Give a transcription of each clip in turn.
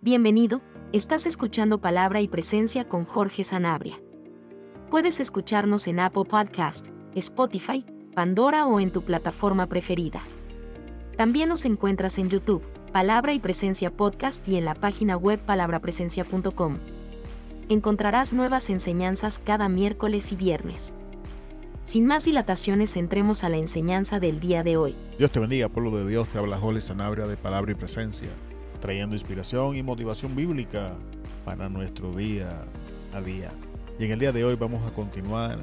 Bienvenido, estás escuchando Palabra y Presencia con Jorge Sanabria. Puedes escucharnos en Apple Podcast, Spotify, Pandora o en tu plataforma preferida. También nos encuentras en YouTube, Palabra y Presencia Podcast y en la página web palabrapresencia.com. Encontrarás nuevas enseñanzas cada miércoles y viernes. Sin más dilataciones, entremos a la enseñanza del día de hoy. Dios te bendiga, pueblo de Dios. Te habla Jorge Sanabria de Palabra y Presencia, trayendo inspiración y motivación bíblica para nuestro día a día. Y en el día de hoy vamos a continuar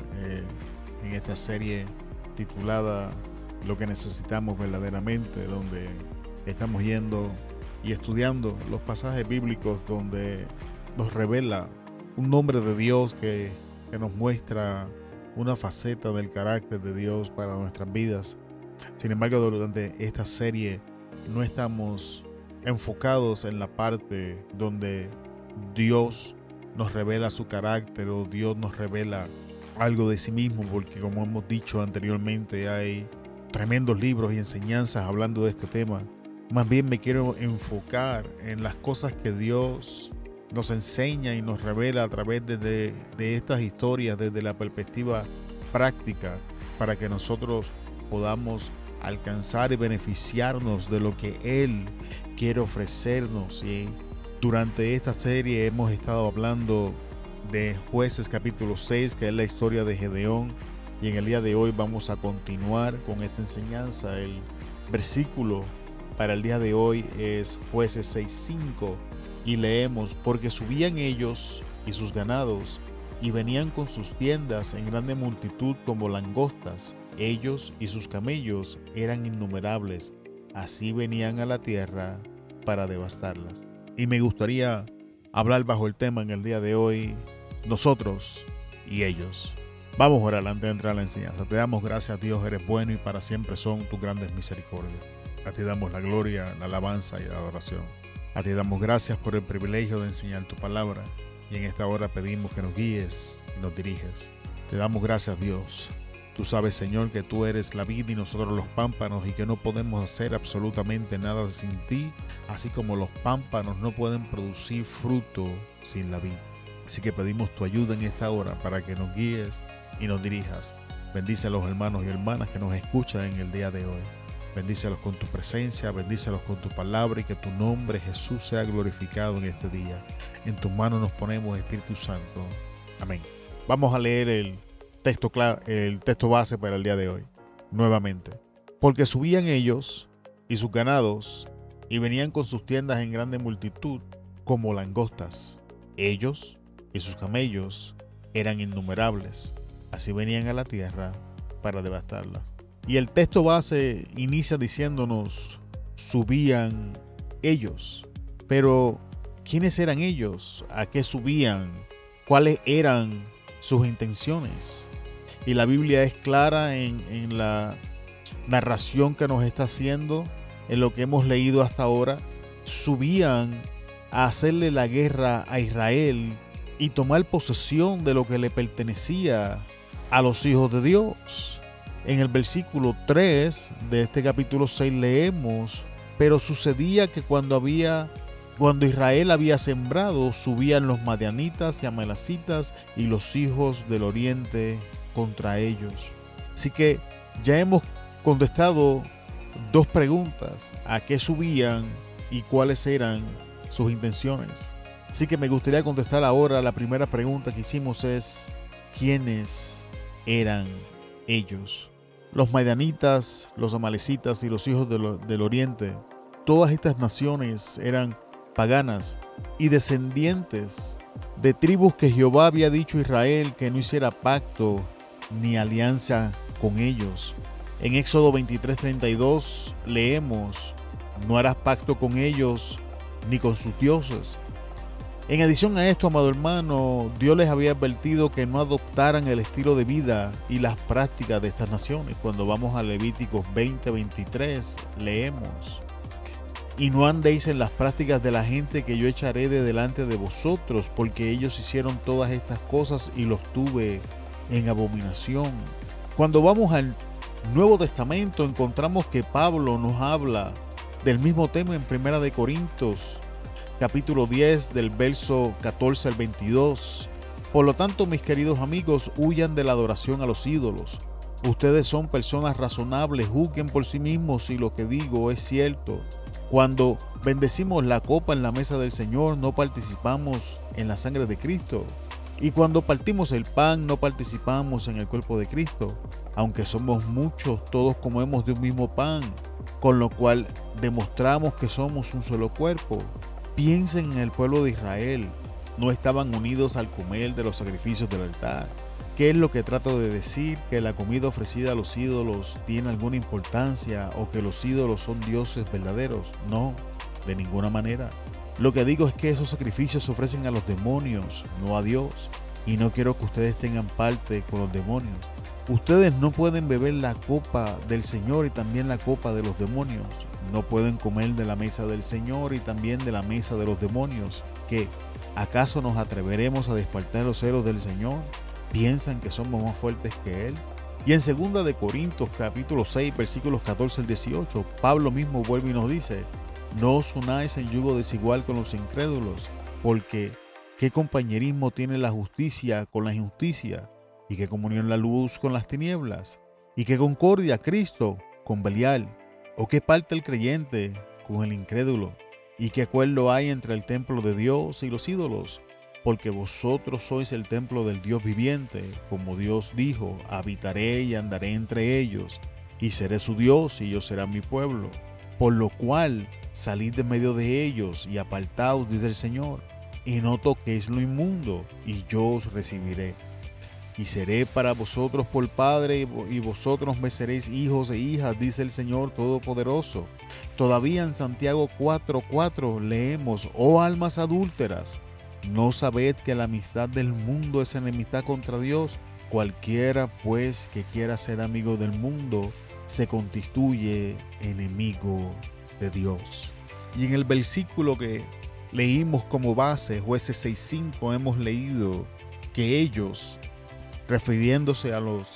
en esta serie titulada Lo que necesitamos verdaderamente, donde estamos yendo y estudiando los pasajes bíblicos donde nos revela un nombre de Dios que nos muestra una faceta del carácter de Dios para nuestras vidas. Sin embargo, durante esta serie no estamos enfocados en la parte donde Dios nos revela su carácter o Dios nos revela algo de sí mismo, porque como hemos dicho anteriormente, hay tremendos libros y enseñanzas hablando de este tema. Más bien me quiero enfocar en las cosas que Dios nos enseña y nos revela a través de estas historias desde la perspectiva práctica, para que nosotros podamos alcanzar y beneficiarnos de lo que Él quiere ofrecernos. Y durante esta serie hemos estado hablando de Jueces capítulo 6, que es la historia de Gedeón, y en el día de hoy vamos a continuar con esta enseñanza. El versículo para el día de hoy es Jueces 6:5 y leemos: porque subían ellos y sus ganados y venían con sus tiendas en grande multitud como langostas. Ellos y sus camellos eran innumerables, así venían a la tierra para devastarlas. Y me gustaría hablar bajo el tema en el día de hoy: nosotros y ellos. Vamos ahora adelante a entrar a la enseñanza. Te damos gracias, Dios, eres bueno y para siempre son tus grandes misericordias. A ti damos la gloria, la alabanza y la adoración. A ti damos gracias por el privilegio de enseñar tu palabra, y en esta hora pedimos que nos guíes y nos diriges. Te damos gracias, Dios. Tú sabes, Señor, que tú eres la vid y nosotros los pámpanos, y que no podemos hacer absolutamente nada sin ti, así como los pámpanos no pueden producir fruto sin la vid. Así que pedimos tu ayuda en esta hora para que nos guíes y nos dirijas. Bendice a los hermanos y hermanas que nos escuchan en el día de hoy. Bendícelos con tu presencia, bendícelos con tu palabra, y que tu nombre, Jesús, sea glorificado en este día. En tus manos nos ponemos, Espíritu Santo. Amén. Vamos a leer el texto base para el día de hoy. Nuevamente. Porque subían ellos y sus ganados y venían con sus tiendas en grande multitud como langostas. Ellos y sus camellos eran innumerables. Así venían a la tierra para devastarla. Y el texto base inicia diciéndonos: subían ellos. Pero, ¿quiénes eran ellos? ¿A qué subían? ¿Cuáles eran sus intenciones? Y la Biblia es clara en la narración que nos está haciendo, en lo que hemos leído hasta ahora. Subían a hacerle la guerra a Israel y tomar posesión de lo que le pertenecía a los hijos de Dios. En el versículo 3 de este capítulo 6 leemos: pero sucedía que cuando Israel había sembrado, subían los madianitas y amalecitas y los hijos del oriente contra ellos. Así que ya hemos contestado dos preguntas: ¿a qué subían y cuáles eran sus intenciones? Así que me gustaría contestar ahora. La primera pregunta que hicimos es: ¿quiénes eran ellos? Los madianitas, los amalecitas y los hijos del oriente, todas estas naciones eran paganas y descendientes de tribus que Jehová había dicho a Israel que no hiciera pacto ni alianza con ellos. En Éxodo 23:32 leemos: no harás pacto con ellos ni con sus dioses. En adición a esto, amado hermano, Dios les había advertido que no adoptaran el estilo de vida y las prácticas de estas naciones. Cuando vamos a Levíticos 20:23 leemos: y no andéis en las prácticas de la gente que yo echaré de delante de vosotros, porque ellos hicieron todas estas cosas y los tuve en abominación. Cuando vamos al Nuevo Testamento encontramos que Pablo nos habla del mismo tema en 1 Corintios capítulo 10 del verso 14 al 22. Por lo tanto, mis queridos amigos, huyan de la adoración a los ídolos. Ustedes son personas razonables, juzguen por sí mismos si lo que digo es cierto. Cuando bendecimos la copa en la mesa del Señor, no participamos en la sangre de Cristo. Y cuando partimos el pan, no participamos en el cuerpo de Cristo. Aunque somos muchos, todos comemos de un mismo pan, con lo cual demostramos que somos un solo cuerpo. Piensen en el pueblo de Israel. No estaban unidos al comer de los sacrificios del altar. ¿Qué es lo que trato de decir? ¿Que la comida ofrecida a los ídolos tiene alguna importancia o que los ídolos son dioses verdaderos? No, de ninguna manera. Lo que digo es que esos sacrificios se ofrecen a los demonios, no a Dios. Y no quiero que ustedes tengan parte con los demonios. Ustedes no pueden beber la copa del Señor y también la copa de los demonios. No pueden comer de la mesa del Señor y también de la mesa de los demonios. ¿Qué? ¿Acaso nos atreveremos a despertar los celos del Señor? ¿Piensan que somos más fuertes que Él? Y en 2 de Corintios capítulo 6 versículos 14 al 18, Pablo mismo vuelve y nos dice: no os unáis en yugo desigual con los incrédulos, porque ¿qué compañerismo tiene la justicia con la injusticia? ¿Y qué comunión la luz con las tinieblas? ¿Y qué concordia Cristo con Belial? ¿O qué parte el creyente con el incrédulo? ¿Y qué acuerdo hay entre el templo de Dios y los ídolos? Porque vosotros sois el templo del Dios viviente, como Dios dijo: habitaré y andaré entre ellos, y seré su Dios y ellos serán mi pueblo. Por lo cual salid de medio de ellos y apartaos, dice el Señor, y no toquéis lo inmundo, y yo os recibiré. Y seré para vosotros por Padre, y vosotros me seréis hijos e hijas, dice el Señor Todopoderoso. Todavía en Santiago 4:4 leemos: oh almas adúlteras, ¿no sabed que la amistad del mundo es enemistad contra Dios? Cualquiera pues que quiera ser amigo del mundo se constituye enemigo de Dios. Y en el versículo que leímos como base, Jueces 6:5, hemos leído que ellos, refiriéndose a los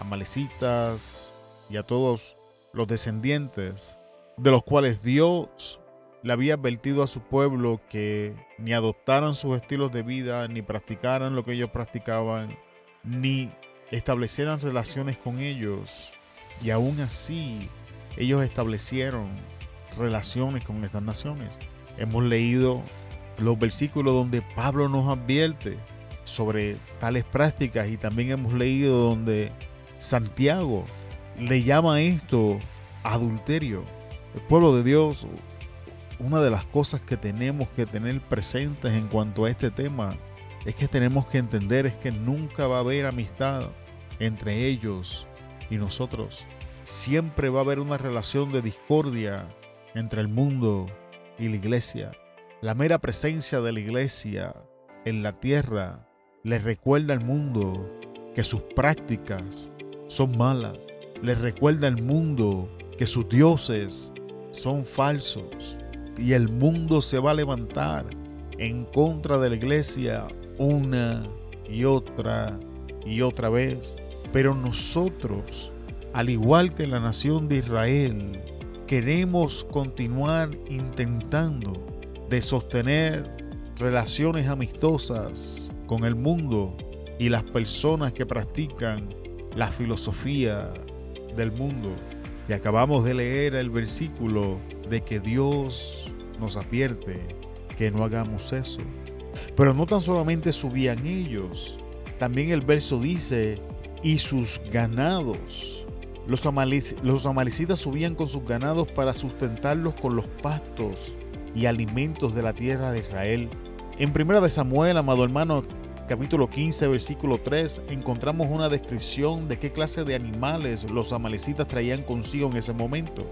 amalecitas y a todos los descendientes de los cuales Dios le había advertido a su pueblo que ni adoptaran sus estilos de vida, ni practicaran lo que ellos practicaban, ni establecieran relaciones con ellos. Y aún así, ellos establecieron relaciones con estas naciones. Hemos leído los versículos donde Pablo nos advierte sobre tales prácticas, y también hemos leído donde Santiago le llama esto adulterio. El pueblo de Dios, una de las cosas que tenemos que tener presentes en cuanto a este tema es que tenemos que entender es que nunca va a haber amistad entre ellos y nosotros. Siempre va a haber una relación de discordia entre el mundo y la iglesia. La mera presencia de la iglesia en la tierra les recuerda al mundo que sus prácticas son malas. Les recuerda al mundo que sus dioses son falsos. Y el mundo se va a levantar en contra de la iglesia una y otra vez. Pero nosotros, al igual que la nación de Israel, queremos continuar intentando de sostener relaciones amistosas con el mundo y las personas que practican la filosofía del mundo. Y acabamos de leer el versículo de que Dios nos advierte que no hagamos eso. Pero no tan solamente subían ellos, también el verso dice: y sus ganados. Los amalecitas subían con sus ganados para sustentarlos con los pastos y alimentos de la tierra de Israel. En 1 de Samuel, amado hermano, capítulo 15, versículo 3, encontramos una descripción de qué clase de animales los amalecitas traían consigo en ese momento.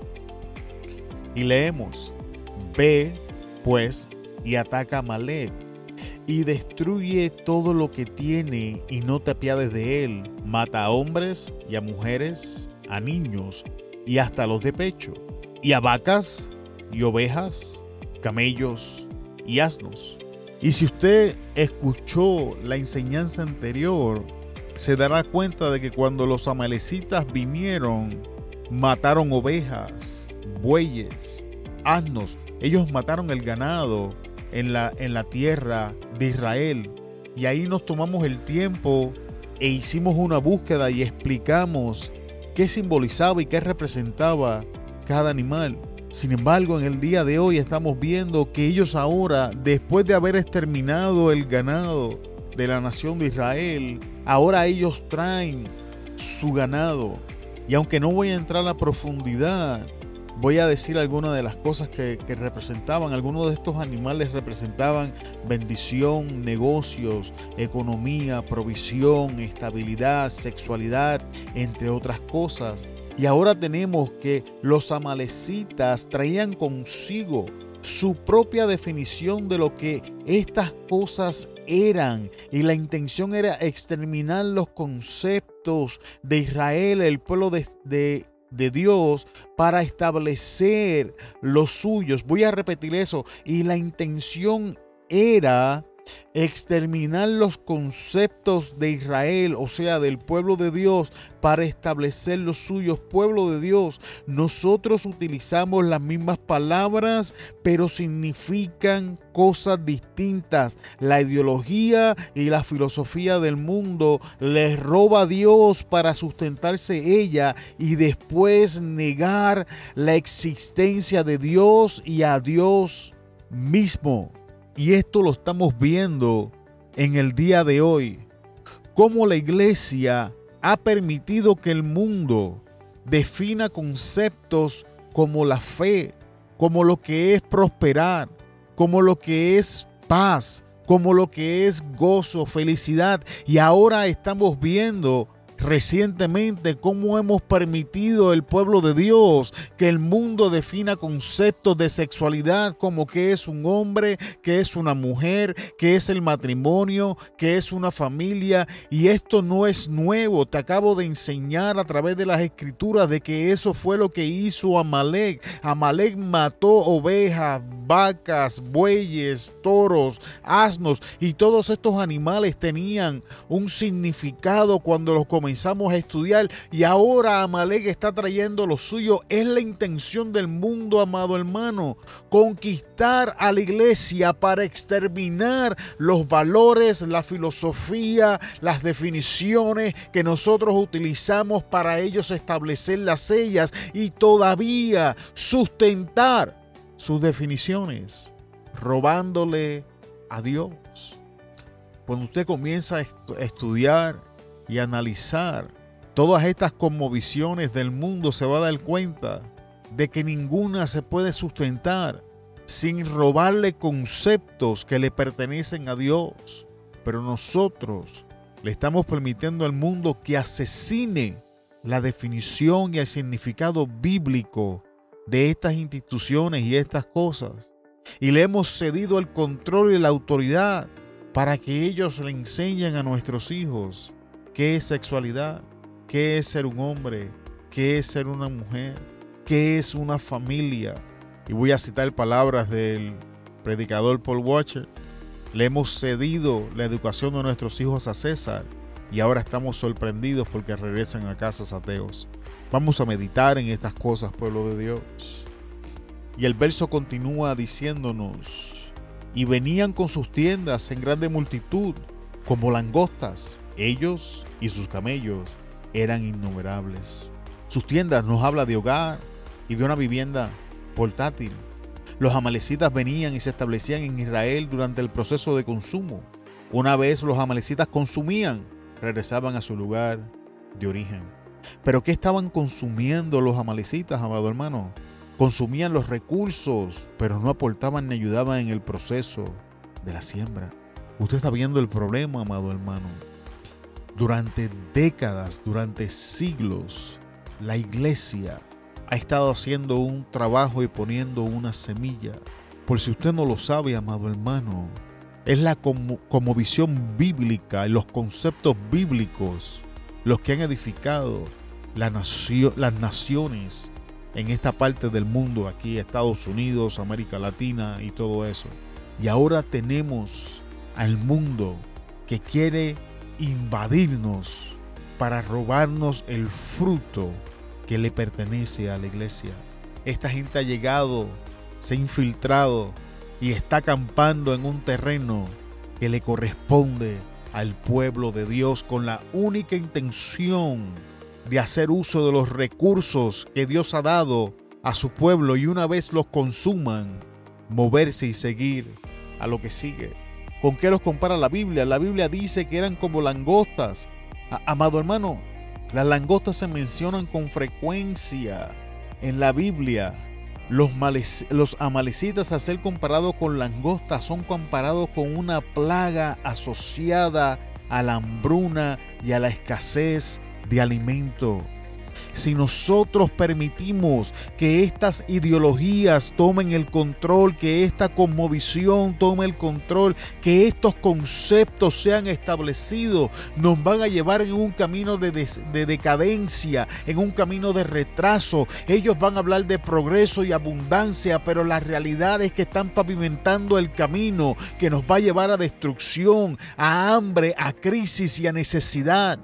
Y leemos: ve, pues, y ataca a Amalec, y destruye todo lo que tiene, y no te apiades de él. Mata a hombres y a mujeres, a niños, y hasta a los de pecho, y a vacas y ovejas, camellos y asnos. Y si usted escuchó la enseñanza anterior, se dará cuenta de que cuando los amalecitas vinieron, mataron ovejas, bueyes, asnos. Ellos mataron el ganado en la tierra de Israel. Y ahí nos tomamos el tiempo e hicimos una búsqueda y explicamos qué simbolizaba y qué representaba cada animal. Sin embargo, en el día de hoy estamos viendo que ellos ahora, después de haber exterminado el ganado de la nación de Israel, ahora ellos traen su ganado. Y aunque no voy a entrar a la profundidad, voy a decir algunas de las cosas que representaban. Algunos de estos animales representaban bendición, negocios, economía, provisión, estabilidad, sexualidad, entre otras cosas. Y ahora tenemos que los amalecitas traían consigo su propia definición de lo que estas cosas eran. Y la intención era exterminar los conceptos de Israel, el pueblo de Dios, para establecer los suyos. Voy a repetir eso. Y la intención era exterminar los conceptos de Israel, o sea, del pueblo de Dios, para establecer los suyos. Pueblo de Dios, nosotros utilizamos las mismas palabras, pero significan cosas distintas. La ideología y la filosofía del mundo les roba a Dios para sustentarse ella y después negar la existencia de Dios y a Dios mismo. Y esto lo estamos viendo en el día de hoy. Cómo la iglesia ha permitido que el mundo defina conceptos como la fe, como lo que es prosperar, como lo que es paz, como lo que es gozo, felicidad. Y ahora estamos viendo recientemente cómo hemos permitido el pueblo de Dios que el mundo defina conceptos de sexualidad como qué es un hombre, qué es una mujer, qué es el matrimonio, qué es una familia. Y esto no es nuevo. Te acabo de enseñar a través de las escrituras de que eso fue lo que hizo Amalek. Amalek mató ovejas, vacas, bueyes, toros, asnos, y todos estos animales tenían un significado cuando los comenzamos a estudiar. Y ahora Amalek está trayendo lo suyo. Es la intención del mundo, amado hermano, conquistar a la iglesia para exterminar los valores, la filosofía, las definiciones que nosotros utilizamos para ellos establecer las sellas y todavía sustentar sus definiciones, robándole a Dios. Cuando usted comienza a estudiar y analizar todas estas cosmovisiones del mundo, se va a dar cuenta de que ninguna se puede sustentar sin robarle conceptos que le pertenecen a Dios. Pero nosotros le estamos permitiendo al mundo que asesine la definición y el significado bíblico de estas instituciones y estas cosas. Y le hemos cedido el control y la autoridad para que ellos le enseñen a nuestros hijos qué es sexualidad, qué es ser un hombre, qué es ser una mujer, qué es una familia. Y voy a citar palabras del predicador Paul Washer. Le hemos cedido la educación de nuestros hijos a César y ahora estamos sorprendidos porque regresan a casas ateos. Vamos a meditar en estas cosas, pueblo de Dios. Y el verso continúa diciéndonos: y venían con sus tiendas en grande multitud, como langostas. Ellos y sus camellos eran innumerables. Sus tiendas nos habla de hogar y de una vivienda portátil. Los amalecitas venían y se establecían en Israel durante el proceso de consumo. Una vez los amalecitas consumían, regresaban a su lugar de origen. ¿Pero qué estaban consumiendo los amalecitas, amado hermano? Consumían los recursos, pero no aportaban ni ayudaban en el proceso de la siembra. Usted está viendo el problema, amado hermano. Durante décadas, durante siglos, la iglesia ha estado haciendo un trabajo y poniendo una semilla. Por si usted no lo sabe, amado hermano, es la cosmovisión bíblica y los conceptos bíblicos los que han edificado las naciones en esta parte del mundo, aquí Estados Unidos, América Latina y todo eso. Y ahora tenemos al mundo que quiere invadirnos para robarnos el fruto que le pertenece a la iglesia. Esta gente ha llegado, se ha infiltrado y está acampando en un terreno que le corresponde al pueblo de Dios con la única intención de hacer uso de los recursos que Dios ha dado a su pueblo y una vez los consuman, moverse y seguir a lo que sigue. ¿Con qué los compara la Biblia? La Biblia dice que eran como langostas. Amado hermano, las langostas se mencionan con frecuencia en la Biblia. Los amalecitas, a ser comparados con langostas, son comparados con una plaga asociada a la hambruna y a la escasez de alimento. Si nosotros permitimos que estas ideologías tomen el control, que esta cosmovisión tome el control, que estos conceptos sean establecidos, nos van a llevar en un camino de decadencia, en un camino de retraso. Ellos van a hablar de progreso y abundancia, pero la realidad es que están pavimentando el camino que nos va a llevar a destrucción, a hambre, a crisis y a necesidad.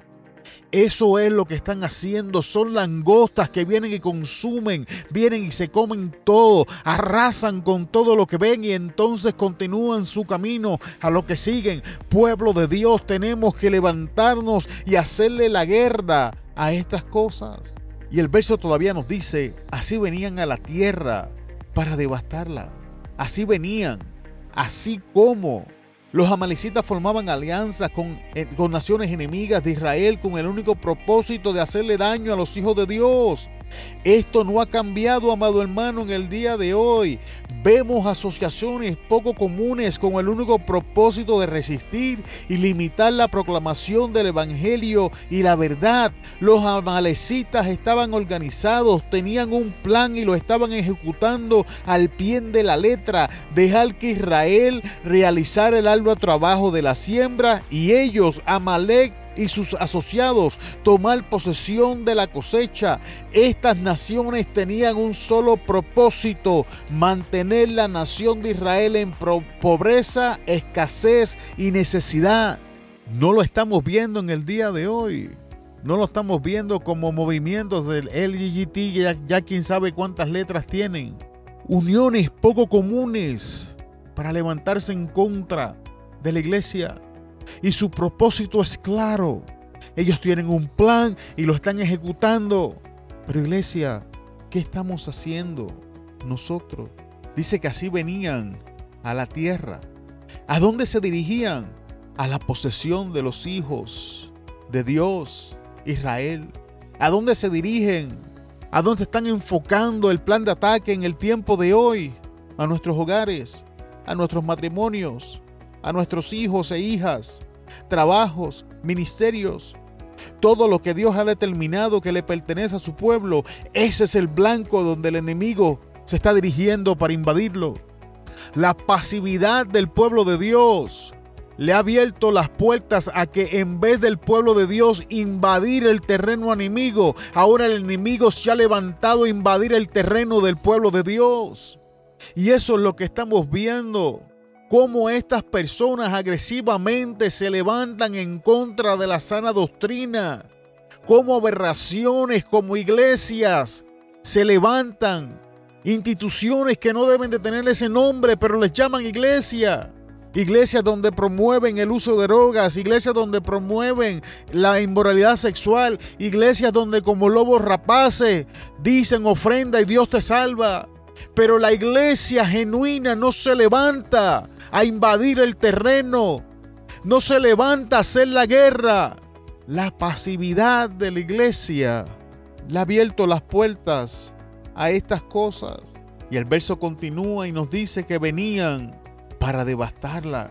Eso es lo que están haciendo. Son langostas que vienen y consumen, vienen y se comen todo, arrasan con todo lo que ven y entonces continúan su camino a lo que siguen. Pueblo de Dios, tenemos que levantarnos y hacerle la guerra a estas cosas. Y el verso todavía nos dice, así venían a la tierra para devastarla. Así venían, así como los amalecitas formaban alianzas con naciones enemigas de Israel con el único propósito de hacerle daño a los hijos de Dios. Esto no ha cambiado, amado hermano, en el día de hoy. Vemos asociaciones poco comunes con el único propósito de resistir y limitar la proclamación del evangelio y la verdad. Los amalecitas estaban organizados, tenían un plan y lo estaban ejecutando al pie de la letra. Dejar que Israel realizara el arduo trabajo de la siembra y ellos, Amalec y sus asociados, tomar posesión de la cosecha. Estas naciones tenían un solo propósito: mantener la nación de Israel en pobreza, escasez y necesidad. No lo estamos viendo en el día de hoy. No lo estamos viendo como movimientos del LGBT, ya quién sabe cuántas letras tienen. Uniones poco comunes para levantarse en contra de la iglesia. Y su propósito es claro. Ellos tienen un plan y lo están ejecutando. Pero iglesia, ¿qué estamos haciendo nosotros? Dice que así venían a la tierra. ¿A dónde se dirigían? A la posesión de los hijos de Dios, Israel. ¿A dónde se dirigen? ¿A dónde están enfocando el plan de ataque en el tiempo de hoy? A nuestros hogares, a nuestros matrimonios, a nuestros hijos e hijas, trabajos, ministerios, todo lo que Dios ha determinado que le pertenece a su pueblo. Ese es el blanco donde el enemigo se está dirigiendo para invadirlo. La pasividad del pueblo de Dios le ha abierto las puertas a que en vez del pueblo de Dios invadir el terreno enemigo, ahora el enemigo se ha levantado a invadir el terreno del pueblo de Dios. Y eso es lo que estamos viendo. Cómo estas personas agresivamente se levantan en contra de la sana doctrina. Cómo aberraciones como iglesias se levantan. Instituciones que no deben de tener ese nombre, pero les llaman iglesia. Iglesias donde promueven el uso de drogas, iglesias donde promueven la inmoralidad sexual, iglesias donde como lobos rapaces dicen ofrenda y Dios te salva. Pero la iglesia genuina no se levanta a invadir el terreno, no se levanta a hacer la guerra. La pasividad de la iglesia le ha abierto las puertas a estas cosas. Y el verso continúa y nos dice que venían para devastarla.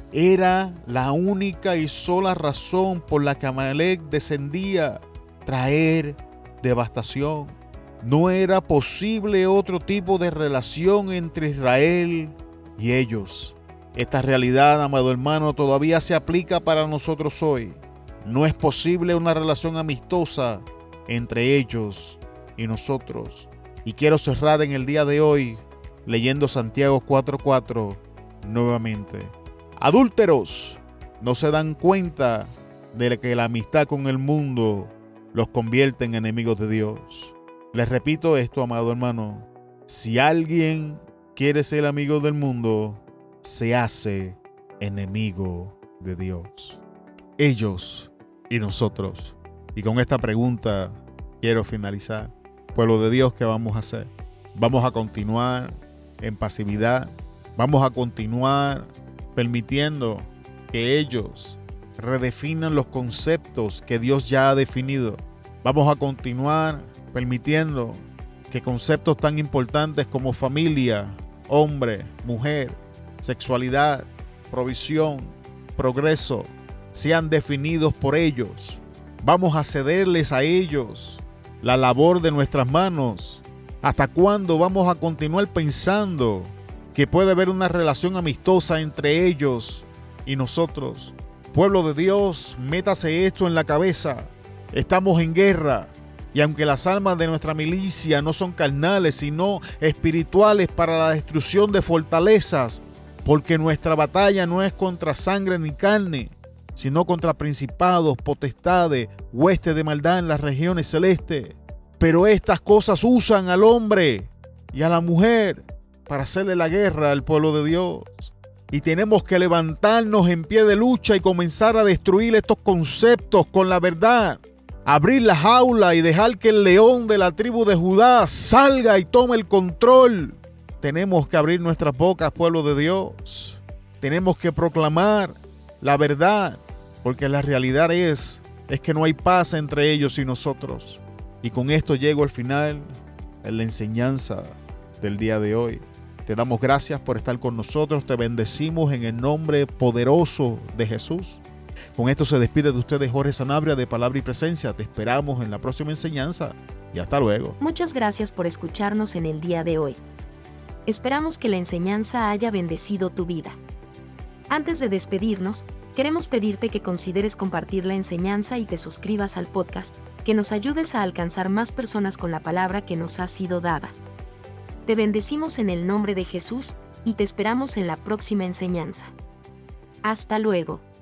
Era la única y sola razón por la que Amalec descendía: traer devastación. No era posible otro tipo de relación entre Israel y ellos. Esta realidad, amado hermano, todavía se aplica para nosotros hoy. No es posible una relación amistosa entre ellos y nosotros. Y quiero cerrar en el día de hoy leyendo Santiago 4:4 nuevamente. Adúlteros, ¿no se dan cuenta de que la amistad con el mundo los convierte en enemigos de Dios? Les repito esto, amado hermano. Si alguien quiere ser amigo del mundo, se hace enemigo de Dios. Ellos y nosotros. Y con esta pregunta quiero finalizar. Pueblo de Dios, ¿qué vamos a hacer? Vamos a continuar en pasividad. Vamos a continuar permitiendo que ellos redefinan los conceptos que Dios ya ha definido. Vamos a continuar permitiendo que conceptos tan importantes como familia, hombre, mujer, sexualidad, provisión, progreso, sean definidos por ellos. Vamos a cederles a ellos la labor de nuestras manos. ¿Hasta cuándo vamos a continuar pensando que puede haber una relación amistosa entre ellos y nosotros? Pueblo de Dios, métase esto en la cabeza. Estamos en guerra. Y aunque las armas de nuestra milicia no son carnales, sino espirituales para la destrucción de fortalezas, porque nuestra batalla no es contra sangre ni carne, sino contra principados, potestades, huestes de maldad en las regiones celestes. Pero estas cosas usan al hombre y a la mujer para hacerle la guerra al pueblo de Dios. Y tenemos que levantarnos en pie de lucha y comenzar a destruir estos conceptos con la verdad. Abrir la jaula y dejar que el león de la tribu de Judá salga y tome el control. Tenemos que abrir nuestras bocas, pueblo de Dios. Tenemos que proclamar la verdad, porque la realidad es que no hay paz entre ellos y nosotros. Y con esto llego al final de la enseñanza del día de hoy. Te damos gracias por estar con nosotros. Te bendecimos en el nombre poderoso de Jesús. Con esto se despide de ustedes Jorge Sanabria de Palabra y Presencia. Te esperamos en la próxima enseñanza y hasta luego. Muchas gracias por escucharnos en el día de hoy. Esperamos que la enseñanza haya bendecido tu vida. Antes de despedirnos, queremos pedirte que consideres compartir la enseñanza y te suscribas al podcast, que nos ayudes a alcanzar más personas con la palabra que nos ha sido dada. Te bendecimos en el nombre de Jesús y te esperamos en la próxima enseñanza. Hasta luego.